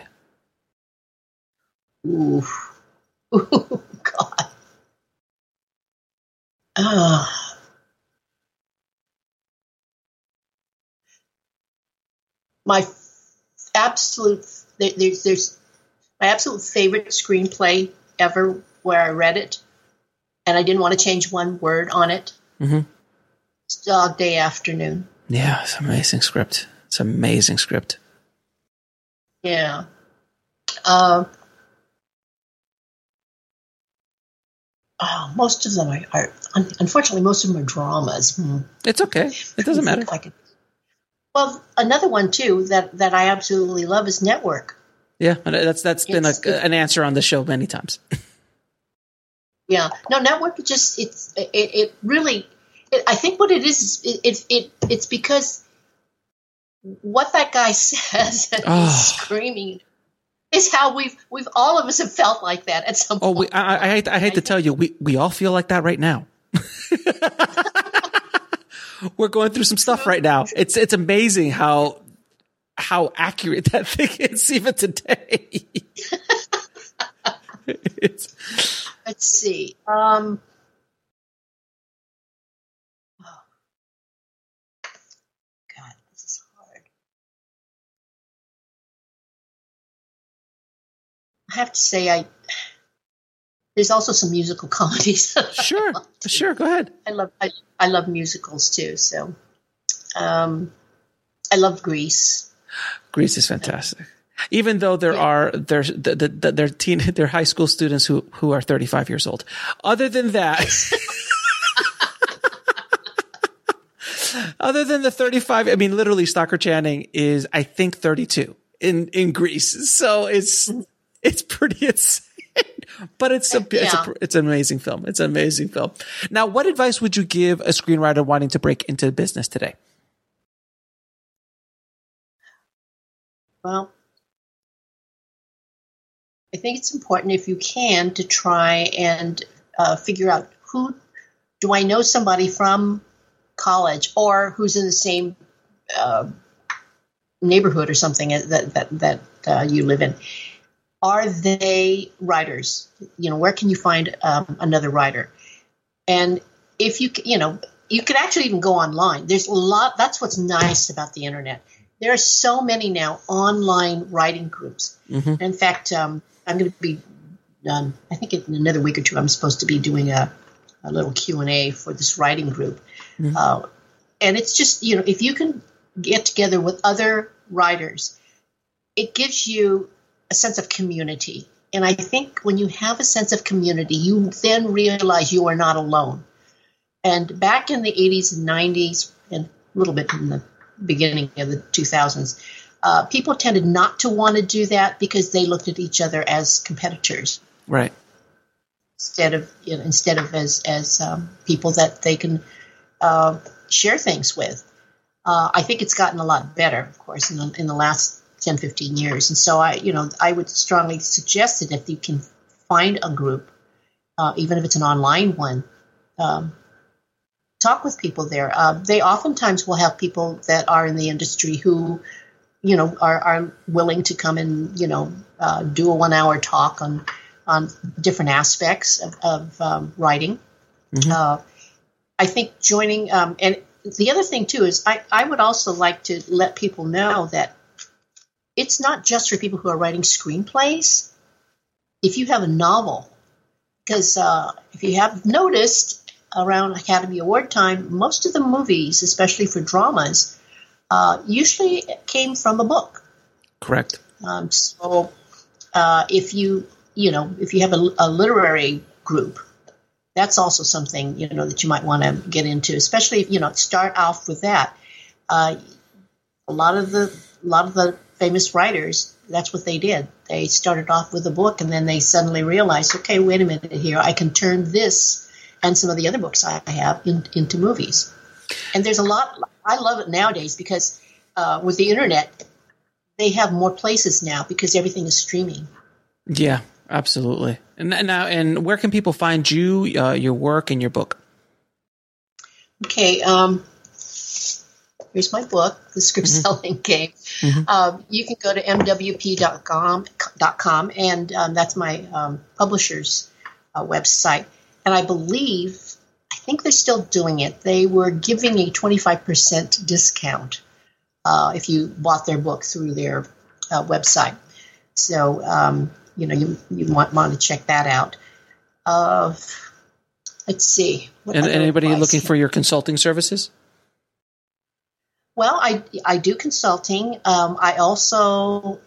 Ooh, God. My absolute favorite screenplay ever where I read it, and I didn't want to change one word on it. It's Dog Day Afternoon. Yeah, it's an amazing script. It's an amazing script. Yeah. Most of them are unfortunately, most of them are dramas. It's okay. It doesn't matter. Well, another one, too, that I absolutely love is Network. Yeah, that's been an answer on the show many times. Yeah. No, Network, it really, I think what it is, it's because what that guy says and he's screaming is how we've all of us have felt like that at some point. I hate to tell you, we all feel like that right now. We're going through some stuff right now. It's amazing how accurate that thing is even today. Let's see. God, this is hard. have to say there's also some musical comedies. Sure. Go ahead. I love musicals too. So, I love Grease. Grease is fantastic. Even though they're high school students who are 35 years old. Other than that, other than the 35, I mean, literally Stockard Channing is, I think, 32 in Grease. So it's pretty insane. But it's an amazing film. It's an amazing film. Now, what advice would you give a screenwriter wanting to break into business today? Well, I think it's important, if you can, to try and figure out, who do I know somebody from college or who's in the same neighborhood or something that you live in. Are they writers? Where can you find another writer? And if you can actually even go online. There's a lot. That's what's nice about the internet. There are so many now online writing groups. Mm-hmm. In fact, I'm going to be, I think in another week or two, I'm supposed to be doing a little Q&A for this writing group. Mm-hmm. And it's just, if you can get together with other writers, it gives you a sense of community. And I think when you have a sense of community, you then realize you are not alone. And back in the 80s and 90s, and a little bit in the beginning of the 2000s, people tended not to want to do that because they looked at each other as competitors. Right. Instead of as people that they can share things with. I think it's gotten a lot better, of course, in the last 10, 15 years. And so I would strongly suggest that if you can find a group, even if it's an online one, talk with people there. They oftentimes will have people that are in the industry who, are willing to come and, do a 1-hour talk on different aspects of writing. Mm-hmm. I think joining, and the other thing too is I would also like to let people know that it's not just for people who are writing screenplays. If you have a novel, because if you have noticed around Academy Award time, most of the movies, especially for dramas, usually came from a book. Correct. So if you have a literary group, that's also something, that you might want to get into, especially if, start off with that. A lot of the famous writers, that's what they did. They started off with a book, and then they suddenly realized, okay, wait a minute here, I can turn this and some of the other books I have into movies. And there's a lot. I love it nowadays because with the internet, they have more places now because everything is streaming. Yeah, absolutely. And where can people find you, your work, and your book? Okay. Here's my book, The Script Selling Game. Mm-hmm. You can go to mwp.com, and that's my publisher's website. And I think they're still doing it. They were giving a 25% discount if you bought their book through their website. So, you want to check that out. Let's see. And anybody looking for your consulting services? Well, I do consulting. I also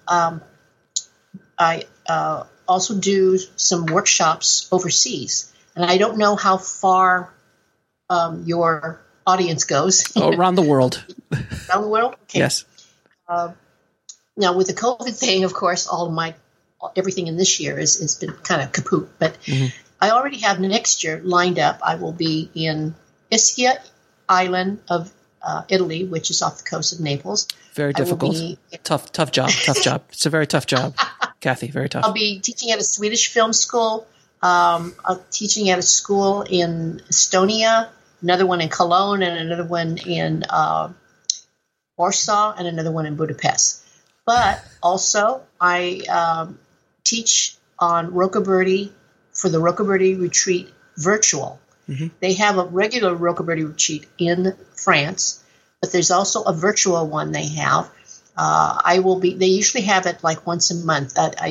do some workshops overseas, and I don't know how far your audience goes. Around the world. Around the world? Okay. Yes. Now, with the COVID thing, of course, everything in this year has been kind of kaput. But I already have next year lined up. I will be in Ischia Island of Italy, which is off the coast of Naples. Very difficult. Tough job. It's a very tough job, Kathy. Very tough. I'll be teaching at a Swedish film school. Teaching at a school in Estonia, another one in Cologne, and another one in Warsaw, and another one in Budapest. But also, I teach on Rocaberti for the Rocaberti Retreat virtual. Mm-hmm. They have a regular Rocaberti Retreat in France, but there's also a virtual one they have. They usually have it like once a month. I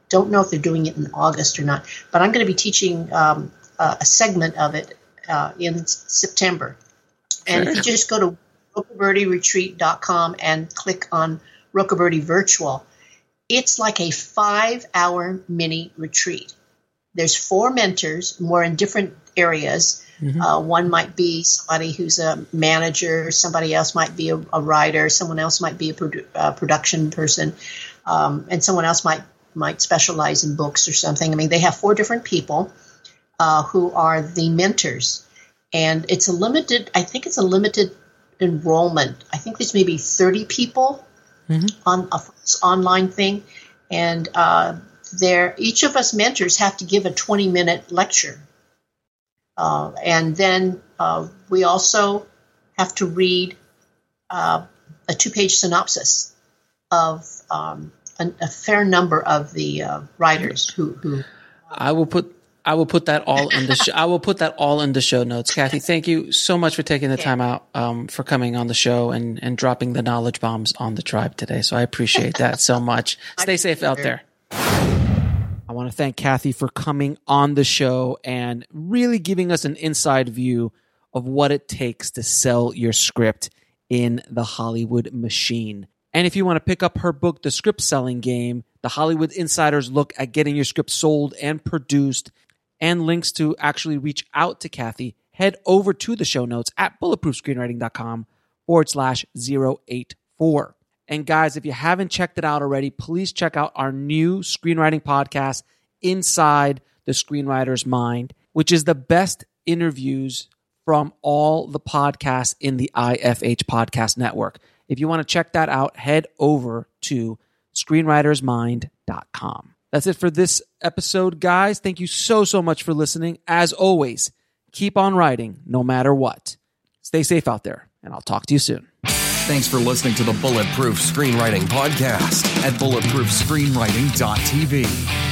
don't know if they're doing it in August or not, but I'm going to be teaching a segment of it in September. And if you just go to rocabertiretreat.com and click on Rocaberti Virtual, it's like a 5-hour mini retreat. There's 4 mentors, more in different areas. Mm-hmm. One might be somebody who's a manager, somebody else might be a writer, someone else might be a production person, and someone else might specialize in books or something. I mean, they have 4 different people who are the mentors. And it's a limited enrollment. I think there's maybe 30 people on an online thing. And each of us mentors have to give a 20-minute lecture. And then we also have to read a 2-page synopsis of a fair number of the writers who I will put that all in the I will put that all in the show notes. Kathy, thank you so much for taking the time out for coming on the show and dropping the knowledge bombs on the tribe today. So I appreciate that so much. Stay safe out there. I want to thank Kathy for coming on the show and really giving us an inside view of what it takes to sell your script in the Hollywood machine. And if you want to pick up her book, The Script Selling Game, The Hollywood Insider's Look at Getting Your Script Sold and Produced, and links to actually reach out to Kathy, head over to the show notes at bulletproofscreenwriting.com/084. And guys, if you haven't checked it out already, please check out our new screenwriting podcast, Inside the Screenwriter's Mind, which is the best interviews from all the podcasts in the IFH Podcast Network. If you want to check that out, head over to screenwritersmind.com. That's it for this episode, guys. Thank you so much for listening. As always, keep on writing no matter what. Stay safe out there, and I'll talk to you soon. Thanks for listening to the Bulletproof Screenwriting Podcast at bulletproofscreenwriting.tv.